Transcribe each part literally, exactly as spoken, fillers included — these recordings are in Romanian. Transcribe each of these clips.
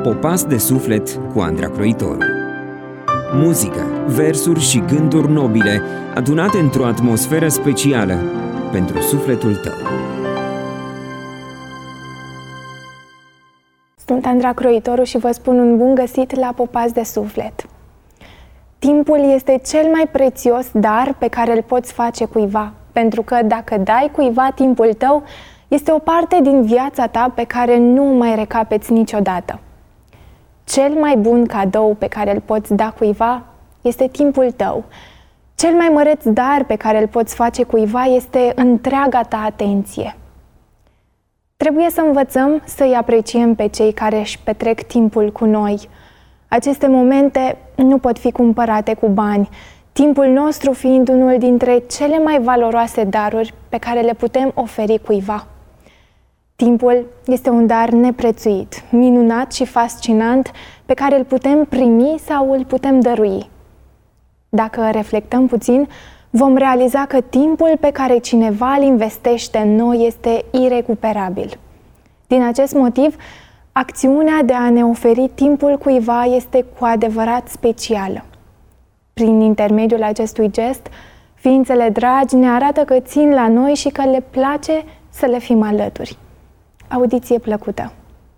Popas de suflet cu Andra Croitoru. Muzică, versuri și gânduri nobile adunate într-o atmosferă specială pentru sufletul tău. Sunt Andra Croitoru și vă spun un bun găsit la Popas de suflet. Timpul este cel mai prețios dar pe care îl poți face cuiva, pentru că dacă dai cuiva timpul tău, este o parte din viața ta pe care nu o mai recapeți niciodată. Cel mai bun cadou pe care îl poți da cuiva este timpul tău. Cel mai măreț dar pe care îl poți face cuiva este întreaga ta atenție. Trebuie să învățăm să-i apreciem pe cei care își petrec timpul cu noi. Aceste momente nu pot fi cumpărate cu bani, timpul nostru fiind unul dintre cele mai valoroase daruri pe care le putem oferi cuiva. Timpul este un dar neprețuit, minunat și fascinant pe care îl putem primi sau îl putem dărui. Dacă reflectăm puțin, vom realiza că timpul pe care cineva îl investește în noi este irecuperabil. Din acest motiv, acțiunea de a ne oferi timpul cuiva este cu adevărat specială. Prin intermediul acestui gest, ființele dragi ne arată că țin la noi și că le place să le fim alături. Audiție plăcută!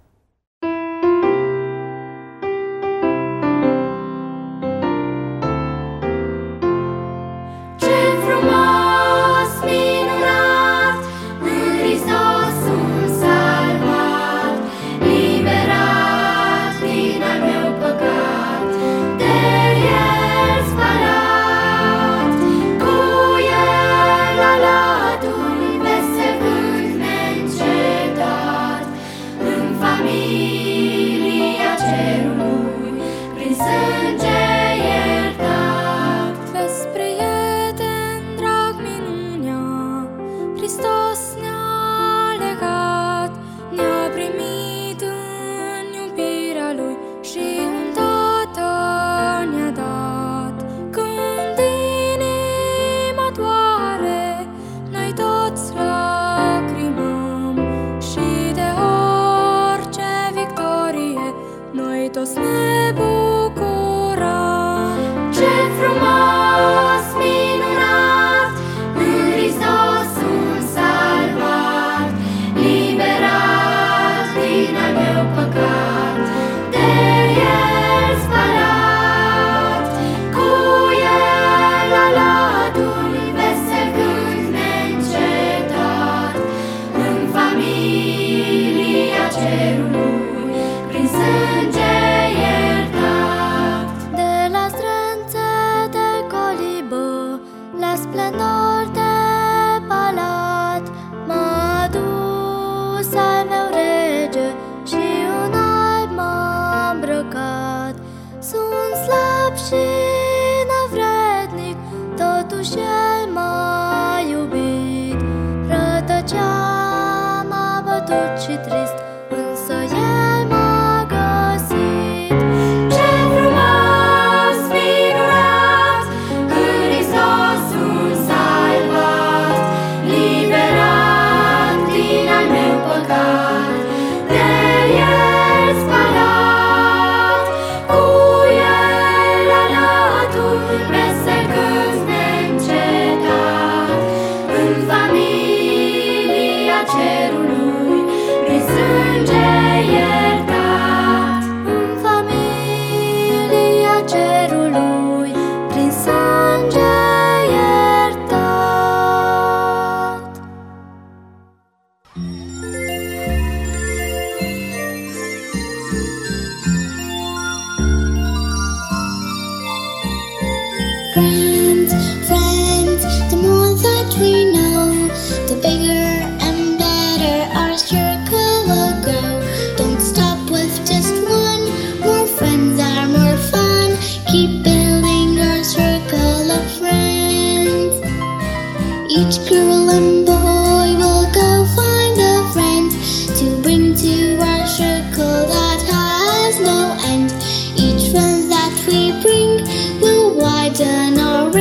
Each girl and boy will go find a friend to bring to our circle that has no end. Each friend that we bring will widen our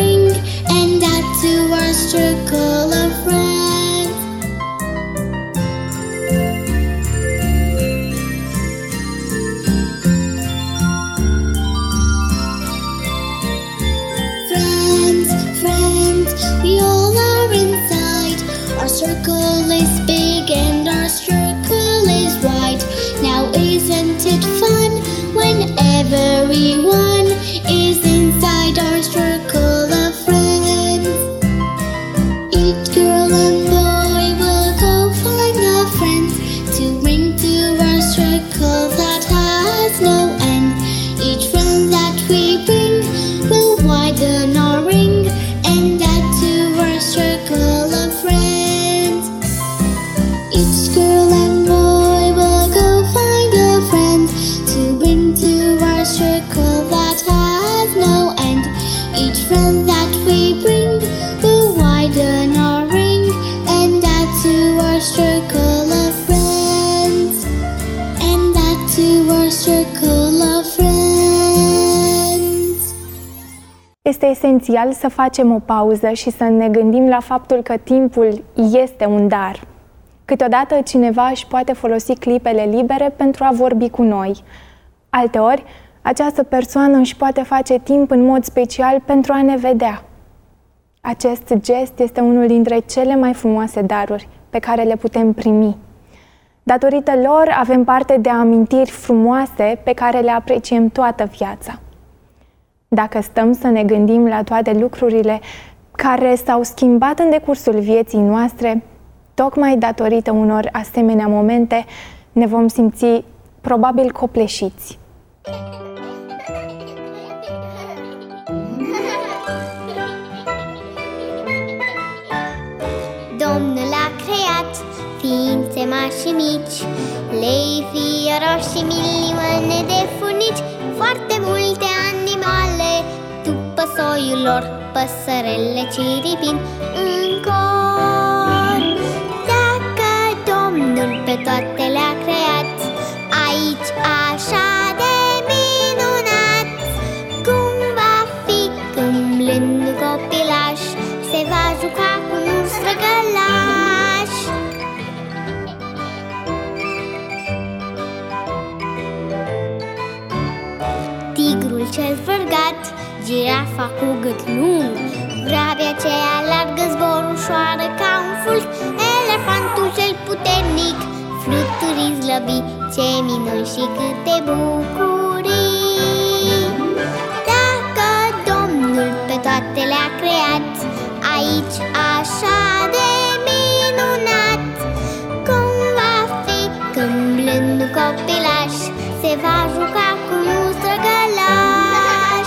circle is big and our circle is wide. Now isn't it fun when everyone is inside our circle of friends? Each girl and boy will go find a friend to bring to our circle that has no end. Each friend that we bring will widen our ring and add to our circle of friends. Each girl and boy will go find a friend to bring to our circle that has no end. Each friend that we bring will widen our ring and add to our circle of friends. And add to our circle of friends. Este esențial să facem o pauză și să ne gândim la faptul că timpul este un dar. Câteodată cineva își poate folosi clipele libere pentru a vorbi cu noi. Alteori, această persoană își poate face timp în mod special pentru a ne vedea. Acest gest este unul dintre cele mai frumoase daruri pe care le putem primi. Datorită lor avem parte de amintiri frumoase pe care le apreciem toată viața. Dacă stăm să ne gândim la toate lucrurile care s-au schimbat în decursul vieții noastre, tocmai datorită unor asemenea momente, ne vom simți probabil copleșiți. Domnul a creat ființe mari și mici, lei, fioroși și milioane de furnici, foarte multe animale după soiul lor, păsărele ciripind în cor. Dacă Domnul pe toate le-a creat, aici așa de minunat, cum va fi când blândul copilaș se va juca cu un străgălaș? Tigrul cel fărgat, girafa cu gât lung, vrabia aceea largă, zbor ușoară ca un fulg, elefantul cel puternic, fluturii slăbi, ce minuni și câte bucurii. Dacă Domnul pe toate le-a creat, aici așa de minunat, cum va fi când blândul copilaș se va juca cu un străgălaș?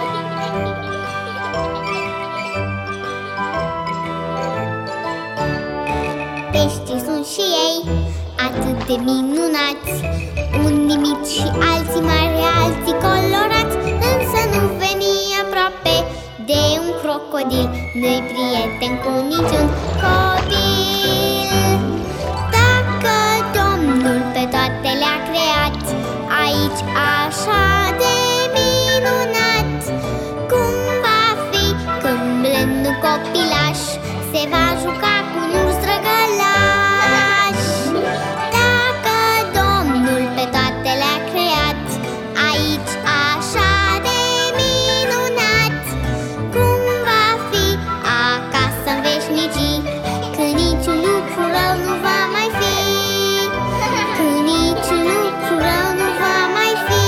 Peștii sunt și ei atât de minunați, unii mici și alții mari, alții colorați, însă nu veni aproape de un crocodil, nu-i prieten cu niciun copil. Dacă Domnul pe toate le-a creat, aici așa de minunat, cum va fi când blândul copilaș se va juca cu un străgălaș? Dacă Domnul pe toate le-a creat, aici așa de minunat, cum va fi acasă în veșnicii, când niciun lucru rău nu va mai fi, când niciun lucru rău nu va mai fi.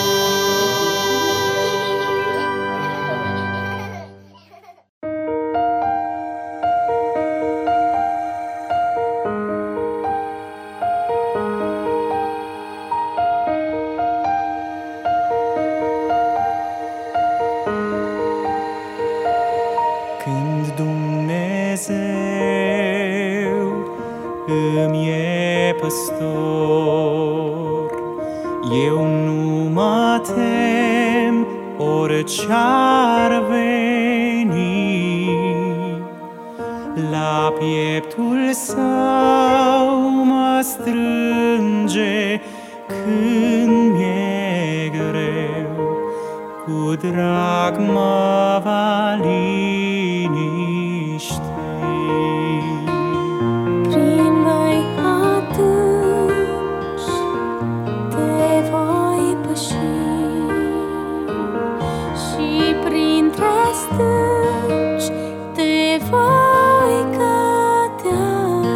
Când Dumnezeu îmi e păstor, eu nu mă tem orice-ar veni. La pieptul său mă strânge când mi-e greu, cu drag mă va liniști. Prin măi atunci te voi păși și printre stânci te voi cădea.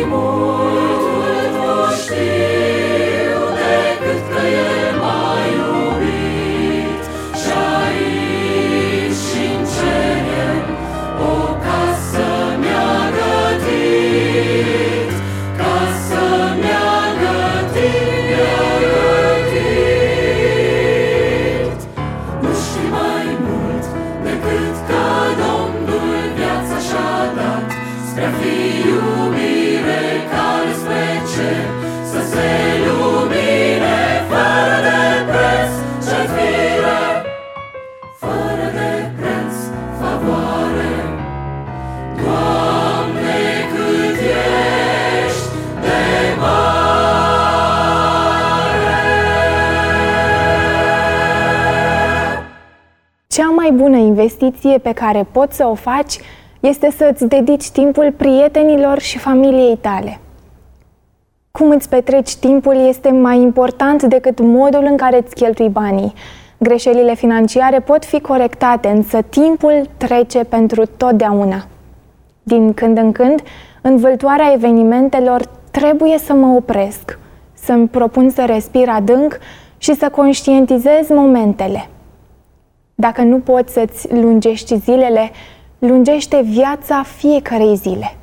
Cea mai bună investiție pe care poți să o faci este să-ți dedici timpul prietenilor și familiei tale. Cum îți petreci timpul este mai important decât modul în care îți cheltui banii. Greșelile financiare pot fi corectate, însă timpul trece pentru totdeauna. Din când în când, în vâltoarea evenimentelor, trebuie să mă opresc, să-mi propun să respir adânc și să conștientizez momentele. Dacă nu poți să-ți lungești zilele, lungește viața fiecărei zile.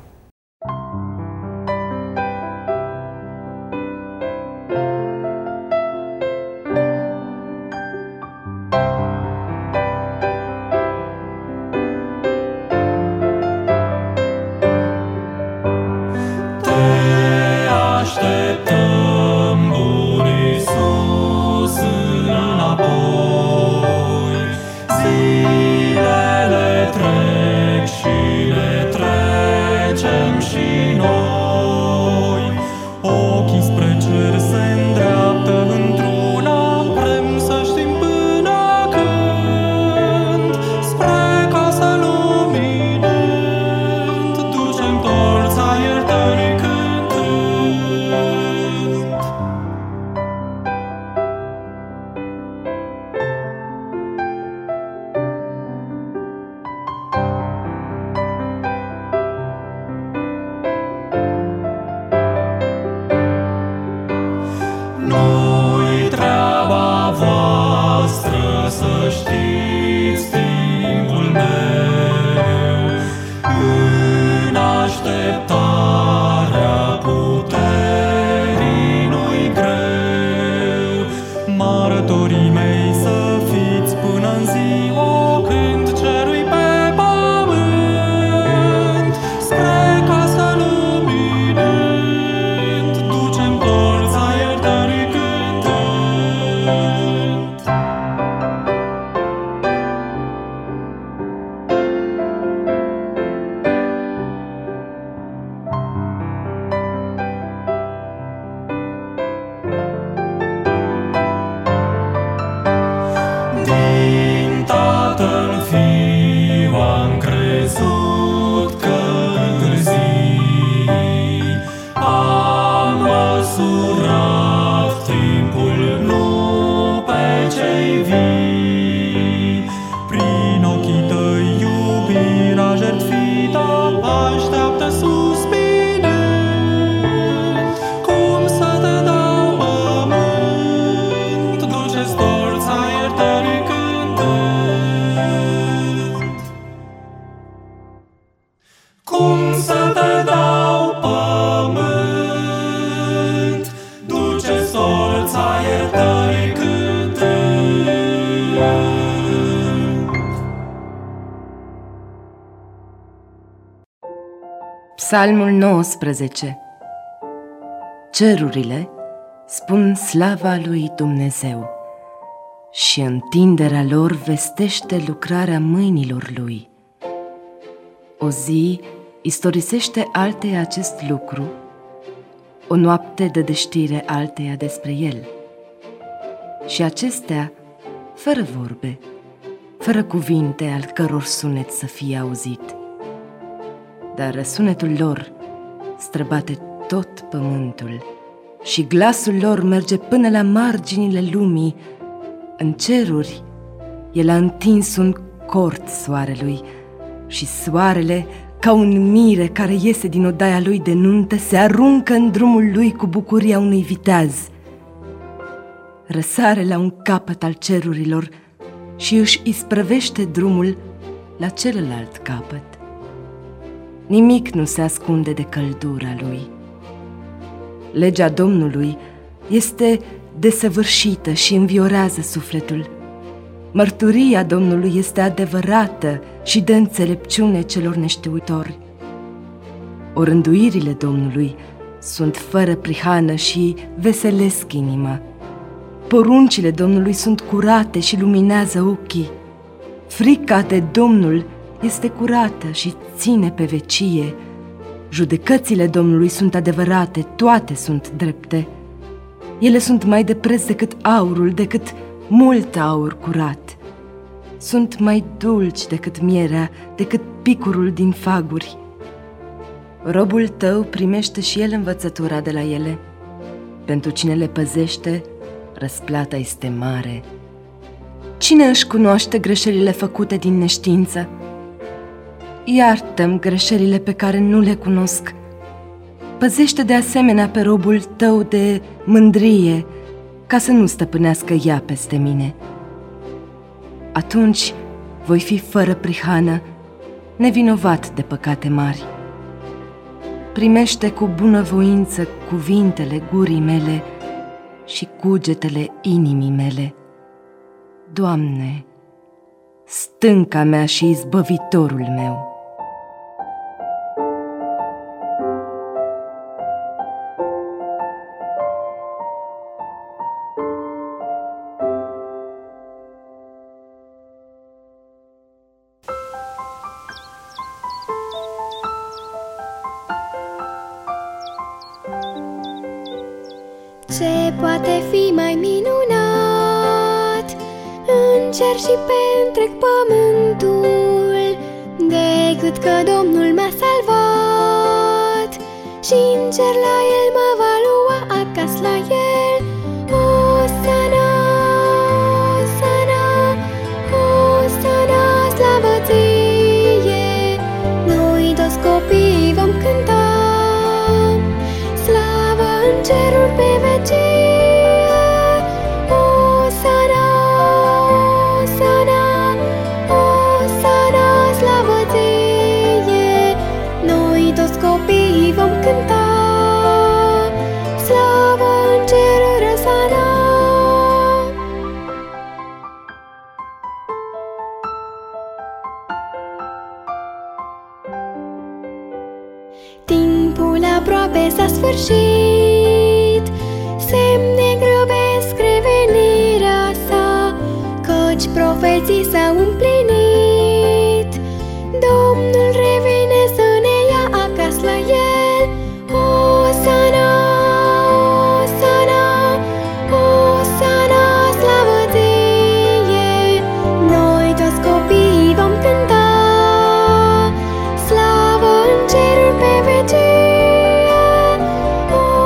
Psalmul nouăsprezece. Cerurile spun slava lui Dumnezeu și întinderea lor vestește lucrarea mâinilor lui. O zi istorisește alteia acest lucru, o noapte dă de știre alteia despre el. Și acestea fără vorbe, fără cuvinte al căror sunet să fie auzit. Dar răsunetul lor străbate tot pământul și glasul lor merge până la marginile lumii. În ceruri el a întins un cort soarelui și soarele Ca un mire care iese din odaia lui de nuntă, se aruncă în drumul lui cu bucuria unui viteaz. Răsare la un capăt al cerurilor și își isprăvește drumul la celălalt capăt. Nimic nu se ascunde de căldura lui. Legea Domnului este desăvârșită și înviorează sufletul. Mărturia Domnului este adevărată și dă înțelepciune celor neștiutori. Orânduirile Domnului sunt fără prihană și veselesc inima. Poruncile Domnului sunt curate și luminează ochii. Frica de Domnul este curată și ține pe vecie. Judecățile Domnului sunt adevărate, toate sunt drepte. Ele sunt mai de preț decât aurul, decât mult aur curat. Sunt mai dulci decât mierea, decât picurul din faguri. Robul tău primește și el învățătura de la ele. Pentru cine le păzește, răsplata este mare. Cine își cunoaște greșelile făcute din neștiință? Iartă-mi greșelile pe care nu le cunosc. Păzește de asemenea pe robul tău de mândrie, ca să nu stăpânească ea peste mine. Atunci voi fi fără prihană, nevinovat de păcate mari. Primește cu bunăvoință cuvintele gurii mele și cugetele inimii mele. Doamne, stânca mea și izbăvitorul meu. Ce poate fi mai minunat în cer și pe întreg pământul decât că Domnul m-a salvat și în cer la El mă va lua acasă la El. Osana, Osana, Osana, slavă ție! Noi toți copiii vom cânta slavă în ceruri pe vecie. Osana, Osana, Osana, slavă ție! Noi toți copiii vom cânta slavă în ceruri, Osana. Timpul aproape s-a sfârșit, semne grăbesc revenirea sa, căci profeții s-au împlinit. Domnul revine să ne ia acasă la El. Osana, Osana, Osana, slavă ție! Noi toți copiii vom cânta slavă în ceruri pe vecie.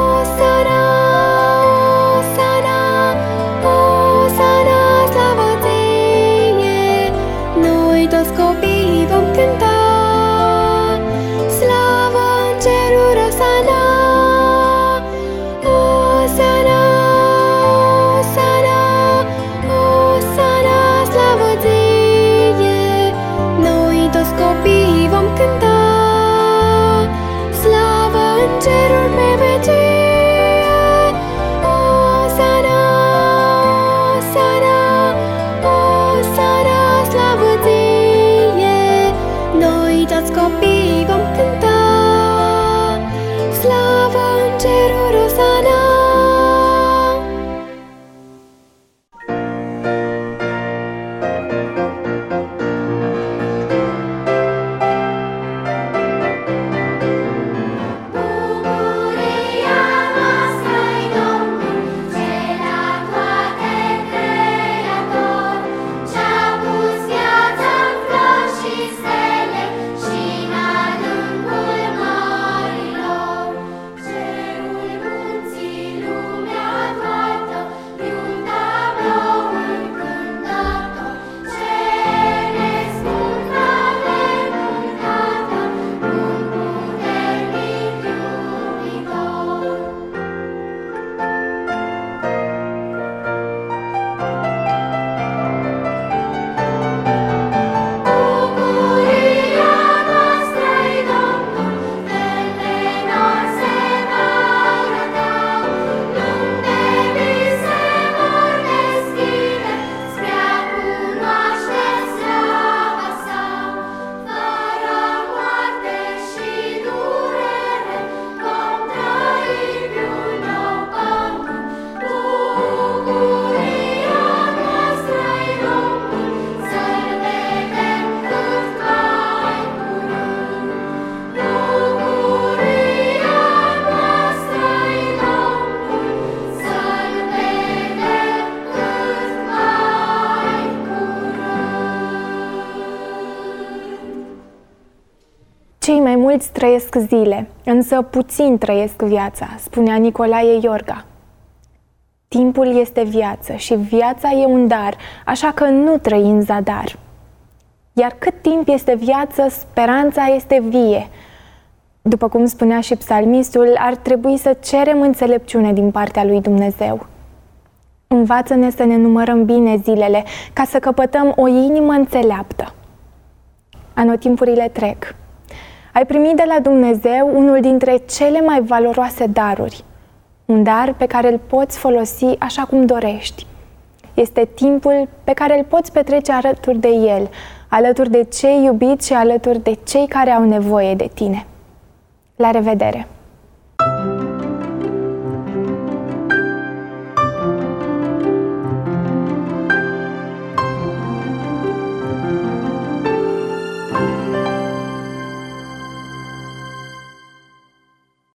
Mulți trăiesc zile, însă puțin trăiesc viața, spunea Nicolae Iorga. Timpul este viață și viața e un dar, așa că nu trăi în zadar. Iar cât timp este viață, speranța este vie. După cum spunea și psalmistul, ar trebui să cerem înțelepciune din partea lui Dumnezeu. Învață-ne să ne numărăm bine zilele, ca să căpătăm o inimă înțeleaptă. Anotimpurile trec. Ai primit de la Dumnezeu unul dintre cele mai valoroase daruri. Un dar pe care îl poți folosi așa cum dorești. Este timpul pe care îl poți petrece alături de El, alături de cei iubiți și alături de cei care au nevoie de tine. La revedere!